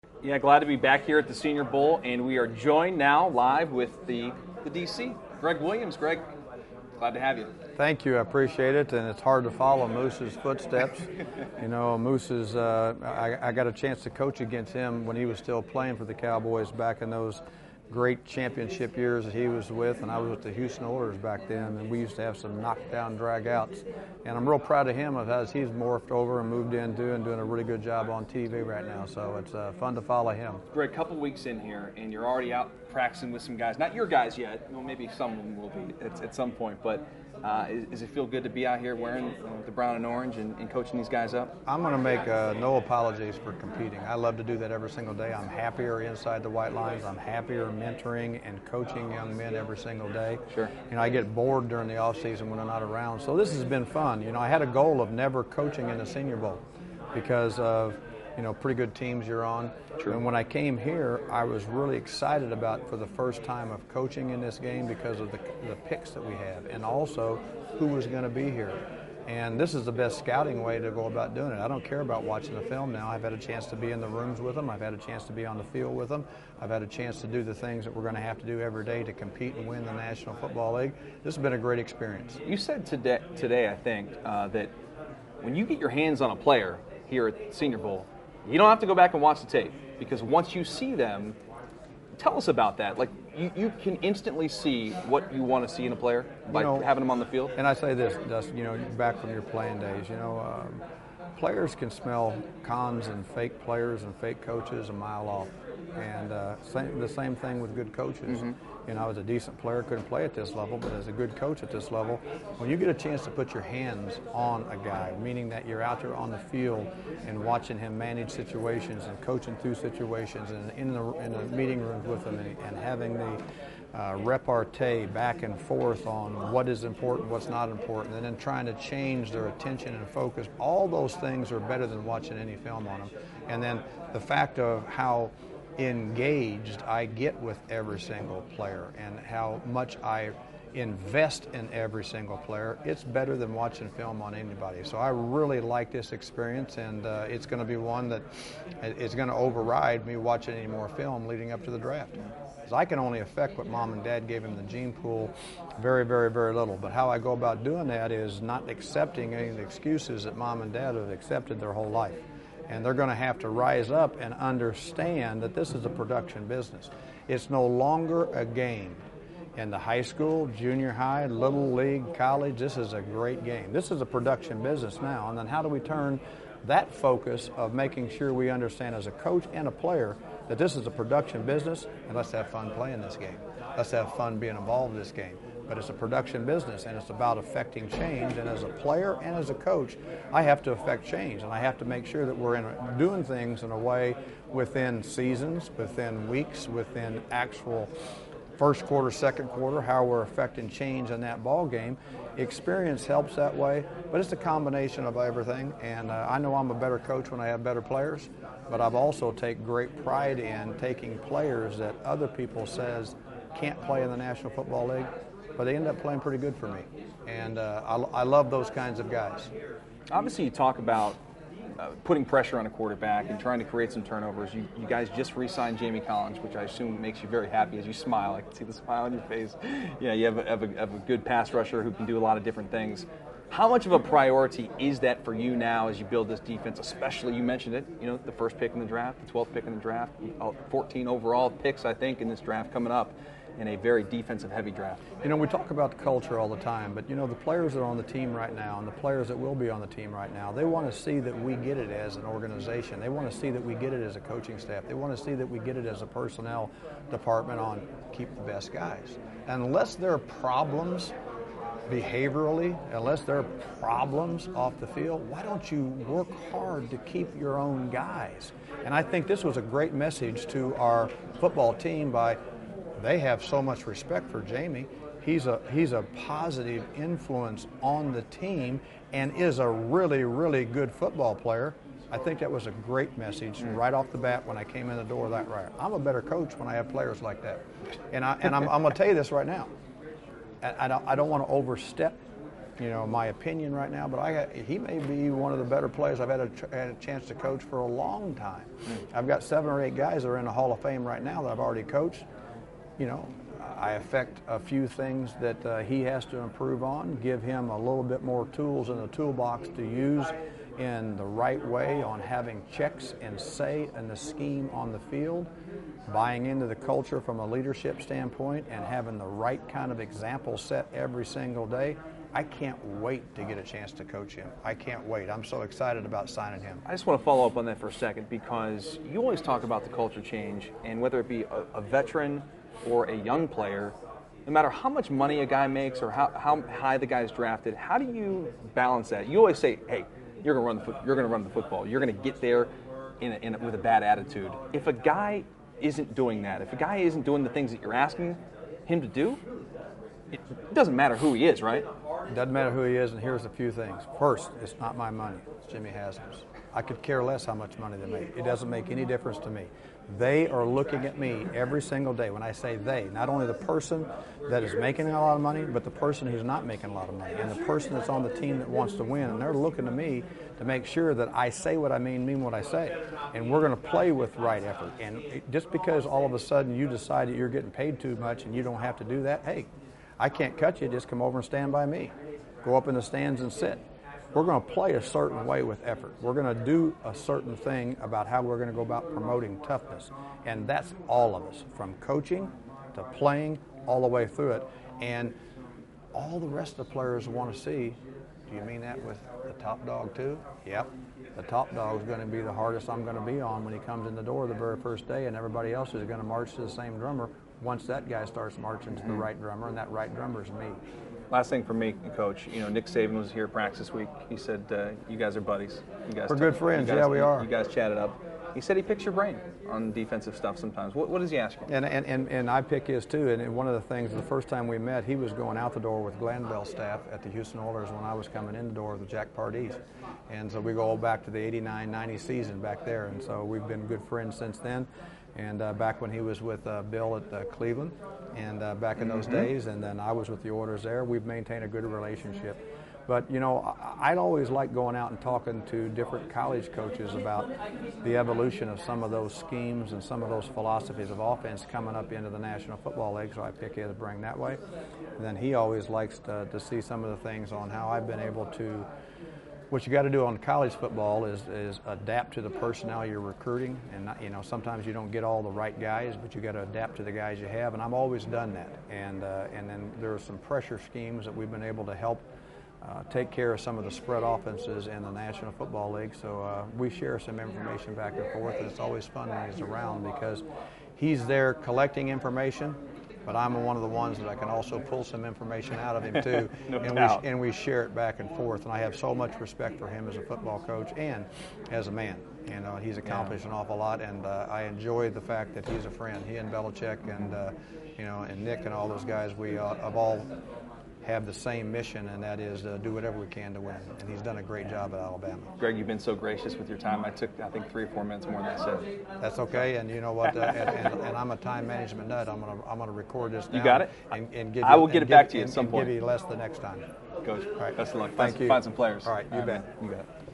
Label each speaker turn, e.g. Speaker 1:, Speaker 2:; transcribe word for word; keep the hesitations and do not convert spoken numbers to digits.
Speaker 1: Yeah, glad to be back here at the Senior Bowl, and we are joined now live with the, the D C, Gregg Williams. Greg, glad to have you.
Speaker 2: Thank you, I appreciate it, and it's hard to follow Moose's footsteps. You know, Moose is, uh, I, I got a chance to coach against him when he was still playing for the Cowboys back in those great championship years that he was with, and I was with the Houston Oilers back then, and we used to have some knockdown drag-outs. And I'm real proud of him of how he's morphed over and moved into and doing a really good job on T V right now, so it's uh, fun to follow him.
Speaker 1: Greg, a couple weeks in here, and you're already out practicing with some guys. Not your guys yet. Well, maybe some of them will be at, at some point, but uh, is, does it feel good to be out here wearing you know, the brown and orange and, and coaching these guys up?
Speaker 2: I'm going to make uh, no apologies for competing. I love to do that every single day. I'm happier inside the white lines. I'm happier mentoring and coaching young men every single day.
Speaker 1: Sure.
Speaker 2: You know, I get bored during the off season when I'm not around. So this has been fun. You know, I had a goal of never coaching in the Senior Bowl because of, you know, pretty good teams you're on.
Speaker 1: True.
Speaker 2: And when I came here, I was really excited about for the first time of coaching in this game because of the, the picks that we have and also who was going to be here. And this is the best scouting way to go about doing it. I don't care about watching the film now. I've had a chance to be in the rooms with them. I've had a chance to be on the field with them. I've had a chance to do the things that we're going to have to do every day to compete and win the National Football League. This has been a great experience.
Speaker 1: You said today, today I think, uh, that when you get your hands on a player here at Senior Bowl, you don't have to go back and watch the tape because once you see them, tell us about that. Like, you, you can instantly see what you want to see in a player by
Speaker 2: you know,
Speaker 1: having them on the field.
Speaker 2: And I say this, Dustin, you know, back from your playing days, you know, um, players can smell cons and fake players and fake coaches a mile off. And uh, same, the same thing with good coaches. Mm-hmm. You know, I was a decent player, couldn't play at this level, but as a good coach at this level, when you get a chance to put your hands on a guy, meaning that you're out there on the field and watching him manage situations and coaching through situations and in the, in the meeting rooms with him and, and having the uh, repartee back and forth on what is important, what's not important, and then trying to change their attention and focus, all those things are better than watching any film on them. And then the fact of how engaged I get with every single player and how much I invest in every single player, it's better than watching film on anybody. So I really like this experience, and uh, it's going to be one that is going to override me watching any more film leading up to the draft. Because I can only affect what mom and dad gave him the gene pool very, very, very little. But how I go about doing that is not accepting any of the excuses that mom and dad have accepted their whole life. And they're going to have to rise up and understand that this is a production business. It's no longer a game. In the high school, junior high, little league, college, this is a great game. This is a production business now. And then how do we turn that focus of making sure we understand as a coach and a player that this is a production business, and let's have fun playing this game. Let's have fun being involved in this game. But it's a production business, and it's about affecting change. And as a player and as a coach, I have to affect change, and I have to make sure that we're in a, doing things in a way within seasons, within weeks, within actual first quarter, second quarter, how we're affecting change in that ball game. Experience helps that way, but it's a combination of everything. And uh, I know I'm a better coach when I have better players, but I've also take great pride in taking players that other people says can't play in the National Football League, but they end up playing pretty good for me. And uh, I, I love those kinds of guys.
Speaker 1: Obviously, you talk about uh, putting pressure on a quarterback and trying to create some turnovers. You, you guys just re-signed Jamie Collins, which I assume makes you very happy as you smile. I can see the smile on your face. Yeah, you have a, have a, have a good pass rusher who can do a lot of different things. How much of a priority is that for you now as you build this defense, especially, you mentioned it, you know, the first pick in the draft, the twelfth pick in the draft, fourteen overall picks, I think, in this draft coming up, in a very defensive-heavy draft?
Speaker 2: You know, we talk about the culture all the time, but, you know, the players that are on the team right now and the players that will be on the team right now, they want to see that we get it as an organization. They want to see that we get it as a coaching staff. They want to see that we get it as a personnel department on keep the best guys. Unless there are problems behaviorally, unless there are problems off the field, why don't you work hard to keep your own guys? And I think this was a great message to our football team by they have so much respect for Jamie. He's a he's a positive influence on the team and is a really, really good football player. I think that was a great message mm. right off the bat when I came in the door that right. I'm a better coach when I have players like that. And, I, and I'm, I'm going to tell you this right now. I, I don't, I don't want to overstep you know, my opinion right now, but I got, he may be one of the better players I've had a, had a chance to coach for a long time. Mm. I've got seven or eight guys that are in the Hall of Fame right now that I've already coached. You know, I affect a few things that uh, he has to improve on, give him a little bit more tools in the toolbox to use in the right way on having checks and say in the scheme on the field, buying into the culture from a leadership standpoint, and having the right kind of example set every single day. I can't wait to get a chance to coach him. I can't wait. I'm so excited about signing him.
Speaker 1: I just want to follow up on that for a second, because you always talk about the culture change, and whether it be a, a veteran or a young player, no matter how much money a guy makes or how, how high the guy's drafted, how do you balance that? You always say, hey, you're going to run the foot, you're going to run the football. You're going to get there in a, in a, with a bad attitude. If a guy isn't doing that, if a guy isn't doing the things that you're asking him to do, it doesn't matter who he is, right?
Speaker 2: It doesn't matter who he is, and here's a few things. First, it's not my money. It's Jimmy Haslam's. I could care less how much money they make. It doesn't make any difference to me. They are looking at me every single day. When I say they, not only the person that is making a lot of money, but the person who's not making a lot of money, and the person that's on the team that wants to win. And they're looking to me to make sure that I say what I mean, mean what I say. And we're going to play with right effort. And it, just because all of a sudden you decide that you're getting paid too much and you don't have to do that, hey, I can't cut you. Just come over and stand by me. Go up in the stands and sit. We're going to play a certain way with effort. We're going to do a certain thing about how we're going to go about promoting toughness. And that's all of us, from coaching to playing, all the way through it. And all the rest of the players want to see, do you mean that with the top dog too? Yep. The top dog is going to be the hardest I'm going to be on when he comes in the door the very first day, and everybody else is going to march to the same drummer once that guy starts marching to the right drummer, and that right drummer is me.
Speaker 1: Last thing for me, Coach, you know, Nick Saban was here at practice this week. He said, uh, you guys are buddies. You guys
Speaker 2: We're
Speaker 1: talk,
Speaker 2: good friends,
Speaker 1: guys,
Speaker 2: yeah, we are.
Speaker 1: You guys chatted up. He said he picks your brain on defensive stuff sometimes. What, what does he ask you?
Speaker 2: And, and, and, and I pick his too, and one of the things, the first time we met, he was going out the door with Glenn Bell's staff at the Houston Oilers when I was coming in the door with Jack Pardee. And so we go back to the eighty-nine ninety season back there, and so we've been good friends since then. And uh, back when he was with uh, Bill at uh, Cleveland, and uh, back in those mm-hmm. days, and then I was with the Oilers there, we've maintained a good relationship. But, you know, I'd always like going out and talking to different college coaches about the evolution of some of those schemes and some of those philosophies of offense coming up into the National Football League, so I pick his brain that way. And then he always likes to, to see some of the things on how I've been able to. What you got to do on college football is, is adapt to the personnel you're recruiting, and not, you know, sometimes you don't get all the right guys, but you got to adapt to the guys you have, and I've always done that. And uh, and then there are some pressure schemes that we've been able to help uh, take care of some of the spread offenses in the National Football League. So uh, we share some information back and forth, and it's always fun when he's around because he's there collecting information. But I'm one of the ones that I can also pull some information out of him too,
Speaker 1: no
Speaker 2: and,
Speaker 1: doubt.
Speaker 2: we, and we share it back and forth. And I have so much respect for him as a football coach and as a man. You know, he's accomplished yeah. an awful lot, and uh, I enjoy the fact that he's a friend. He and Belichick and uh, you know, and Nick and all those guys, we uh, have all have the same mission, and that is to do whatever we can to win. And he's done a great job at Alabama.
Speaker 1: Greg, you've been so gracious with your time. I took, I think, three or four minutes more than I said.
Speaker 2: That's okay, and you know what? Uh, and, and, and I'm a time management nut. I'm gonna, I'm gonna record this.
Speaker 1: You got it.
Speaker 2: And, and give
Speaker 1: I will
Speaker 2: you,
Speaker 1: get it
Speaker 2: give,
Speaker 1: back to you
Speaker 2: and,
Speaker 1: at some
Speaker 2: and
Speaker 1: point.
Speaker 2: Give you less the next time.
Speaker 1: Coach,
Speaker 2: all right.
Speaker 1: Best of luck.
Speaker 2: Thank
Speaker 1: find,
Speaker 2: you.
Speaker 1: Find some players.
Speaker 2: All right, you
Speaker 1: All right,
Speaker 2: bet.
Speaker 1: Man. You got it.